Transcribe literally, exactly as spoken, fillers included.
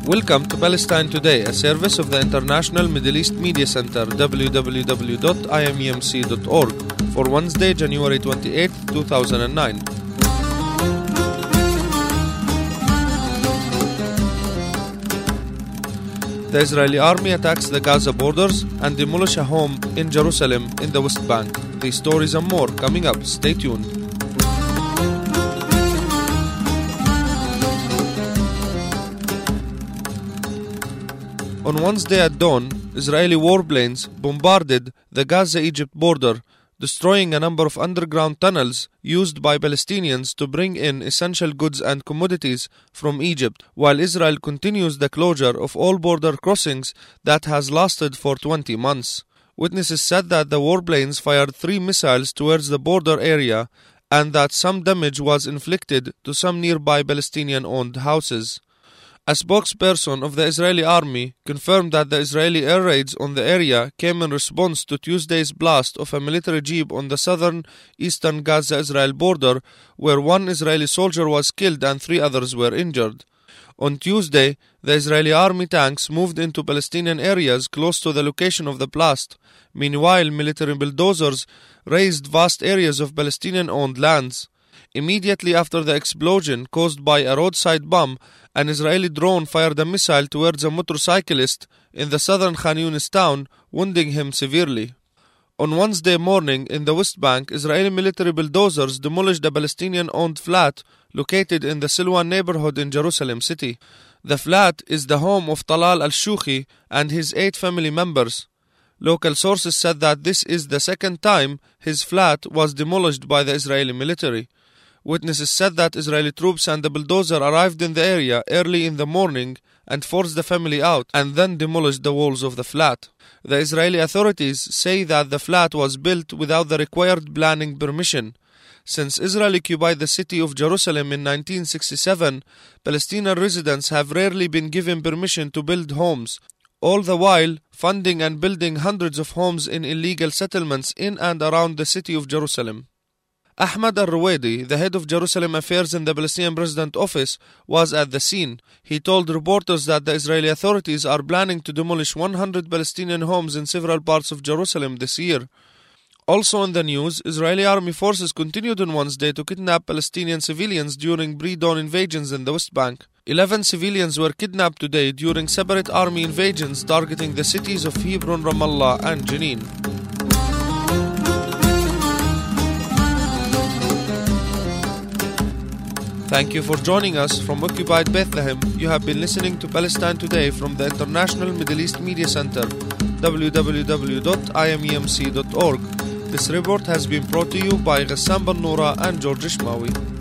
Welcome to Palestine Today, a service of the International Middle East Media Center, w w w dot i m e m c dot org, for Wednesday, January twenty-eighth, two thousand nine. The Israeli army attacks the Gaza borders and demolish a home in Jerusalem in the West Bank. These stories and more coming up. Stay tuned. On Wednesday at dawn, Israeli warplanes bombarded the Gaza-Egypt border, destroying a number of underground tunnels used by Palestinians to bring in essential goods and commodities from Egypt, while Israel continues the closure of all border crossings that has lasted for twenty months. Witnesses said that the warplanes fired three missiles towards the border area and that some damage was inflicted to some nearby Palestinian-owned houses. A spokesperson of the Israeli army confirmed that the Israeli air raids on the area came in response to Tuesday's blast of a military jeep on the southern eastern Gaza-Israel border, where one Israeli soldier was killed and three others were injured. On Tuesday, the Israeli army tanks moved into Palestinian areas close to the location of the blast. Meanwhile, military bulldozers razed vast areas of Palestinian-owned lands. Immediately after the explosion caused by a roadside bomb, an Israeli drone fired a missile towards a motorcyclist in the southern Khan Yunis town, wounding him severely. On Wednesday morning in the West Bank, Israeli military bulldozers demolished a Palestinian-owned flat located in the Silwan neighborhood in Jerusalem city. The flat is the home of Talal al-Shukhi and his eight family members. Local sources said that this is the second time his flat was demolished by the Israeli military. Witnesses said that Israeli troops and the bulldozer arrived in the area early in the morning and forced the family out and then demolished the walls of the flat. The Israeli authorities say that the flat was built without the required planning permission. Since Israel occupied the city of Jerusalem in nineteen sixty-seven, Palestinian residents have rarely been given permission to build homes, all the while funding and building hundreds of homes in illegal settlements in and around the city of Jerusalem. Ahmad al-Ruwaidi, the head of Jerusalem affairs in the Palestinian President Office, was at the scene. He told reporters that the Israeli authorities are planning to demolish one hundred Palestinian homes in several parts of Jerusalem this year. Also in the news, Israeli army forces continued on Wednesday to kidnap Palestinian civilians during pre-dawn invasions in the West Bank. Eleven civilians were kidnapped today during separate army invasions targeting the cities of Hebron, Ramallah and Jenin. Thank you for joining us from occupied Bethlehem. You have been listening to Palestine Today from the International Middle East Media Center, w w w dot i m e m c dot org. This report has been brought to you by Ghassan Ben Noura and George Ishmawi.